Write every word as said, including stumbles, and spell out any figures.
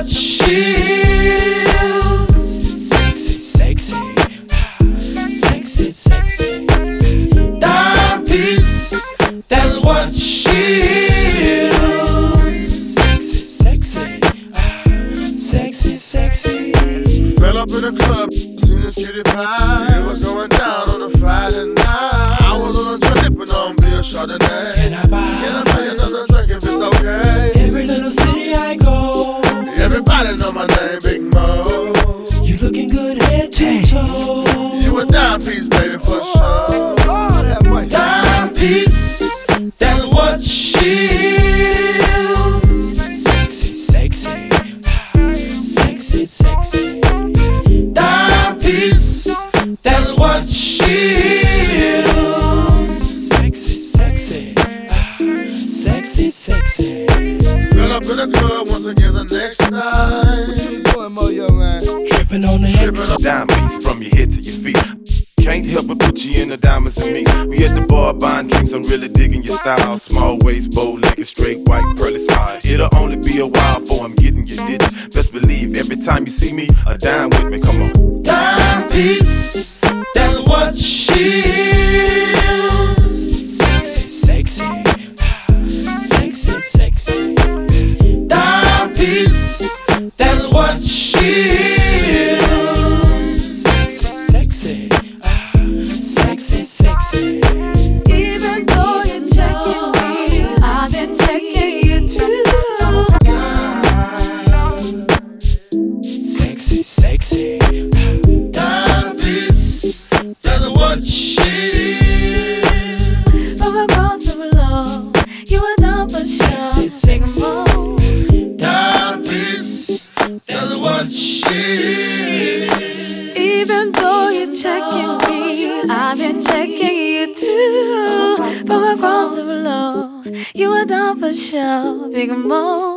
what she is. Sexy, sexy, sexy, sexy. Dime piece, that's what she is. Sexy, sexy, sexy, sexy. Fell up in the club, seen the street pie. It was going down on a Friday night. I was on a drink, sipping on beer, Chardonnay. Can I buy? Can I buy another drink if it's okay? Every little city I go, everybody know my name, Big Mo. You looking good head to toe. You a dime piece, baby, for sure. Dime piece, that's what she is. Sexy, sexy, sexy, sexy. Dime piece, that's what she is. Sexy, sexy, sexy, sexy. Fell up in the club once again the next night. What you was doing, Mo, young man? Tripping on the X. Dime piece from your head to your feet. Can't help but put you in the diamonds and me. We at the bar buying drinks, I'm really digging your style. Small waist, bow-legged, straight white, pearly smile. It'll only be a while before I'm getting your digits. Best believe every time you see me, a dime with me, come on. Dime piece, that's what she is. Sexy, sexy, sexy, sexy. Dime piece, that's what she is. Sexy, sexy, sexy, sexy. Even though you're checking me, I've been checking you too. Sexy, sexy. Dime piece, that's what she is. From across the below, you were down for sure. Sexy, sexy. Dime piece, that's what she is. Even though you're checking me, I've been checking you too. From across the below, you were down for sure. Big Mo.